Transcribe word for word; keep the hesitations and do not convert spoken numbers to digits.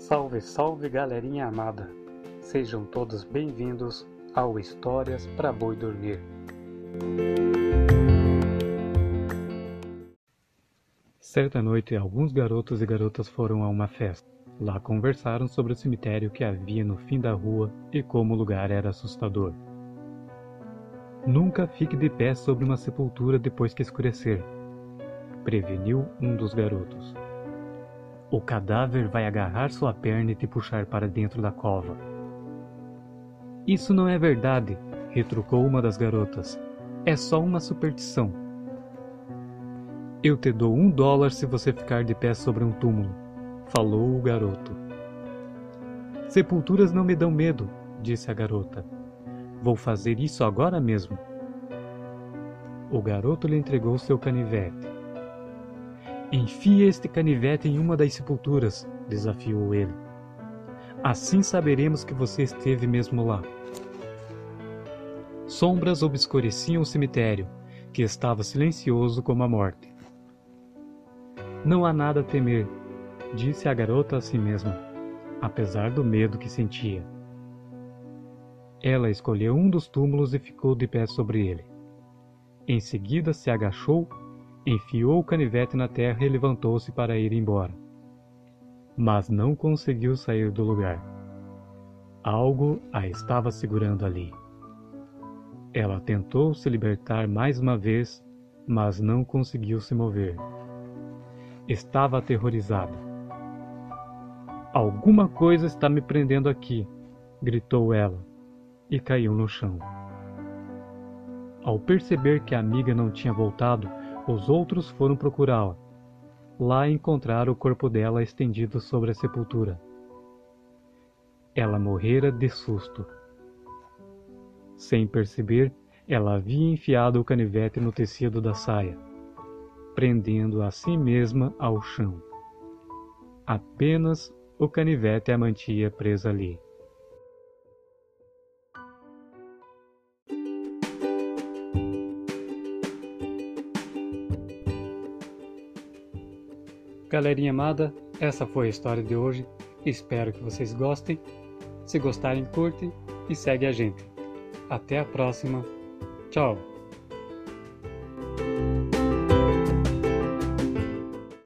Salve, salve, galerinha amada! Sejam todos bem-vindos ao Histórias para Boi Dormir. Certa noite, alguns garotos e garotas foram a uma festa. Lá conversaram sobre o cemitério que havia no fim da rua e como o lugar era assustador. Nunca fique de pé sobre uma sepultura depois que escurecer, preveniu um dos garotos. O cadáver vai agarrar sua perna e te puxar para dentro da cova. Isso não é verdade, retrucou uma das garotas. É só uma superstição. Eu te dou um dólar se você ficar de pé sobre um túmulo, falou o garoto. Sepulturas não me dão medo, disse a garota. Vou fazer isso agora mesmo. O garoto lhe entregou seu canivete. Enfie este canivete em uma das sepulturas, desafiou ele. Assim saberemos que você esteve mesmo lá. Sombras obscureciam o cemitério, que estava silencioso como a morte. Não há nada a temer, disse a garota a si mesma, apesar do medo que sentia. Ela escolheu um dos túmulos e ficou de pé sobre ele. Em seguida se agachou, enfiou o canivete na terra e levantou-se para ir embora. Mas não conseguiu sair do lugar. Algo a estava segurando ali. Ela tentou se libertar mais uma vez, mas não conseguiu se mover. Estava aterrorizada. Alguma coisa está me prendendo aqui, gritou ela, e caiu no chão. Ao perceber que a amiga não tinha voltado, os outros foram procurá-la. Lá encontraram o corpo dela estendido sobre a sepultura. Ela morrera de susto. Sem perceber, ela havia enfiado o canivete no tecido da saia, prendendo a si mesma ao chão. Apenas o canivete a mantinha presa ali. Galerinha amada, essa foi a história de hoje. Espero que vocês gostem. Se gostarem, curte e segue a gente. Até a próxima. Tchau!